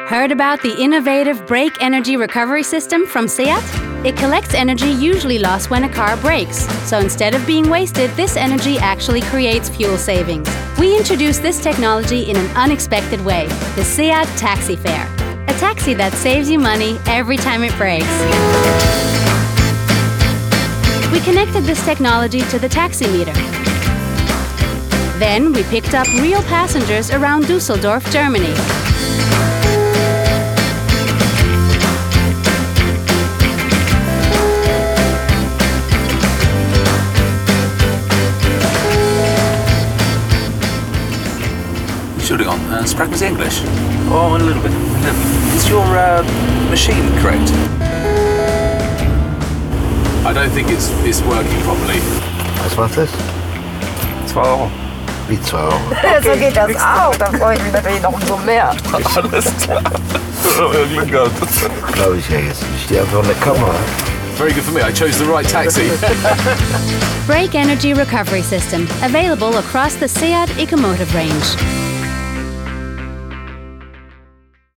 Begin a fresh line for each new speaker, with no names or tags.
Heard about the innovative brake energy recovery system from SEAT? It collects energy usually lost when a car brakes. So instead of being wasted, this energy actually creates fuel savings. We introduced this technology in an unexpected way, the SEAT Taxi Fare. A taxi that saves you money every time it brakes. We connected this technology to the taxi meter. Then we picked up real passengers around Düsseldorf, Germany.
Entschuldigung, sprechen Sie English?
Oh, a little bit.
Is your machine correct? I don't think it's working properly.
Was macht das?
2 Euro.
Wie 2 Euro?
So geht das auch. Da freue ich mich natürlich noch umso mehr.
Alles klar. Glück gehabt.
Glaube ich ja jetzt. Ich stehe einfach in der Kamera.
Very good for me, I chose the right taxi.
Brake Energy Recovery System, available across the SEAT Ecomotive range.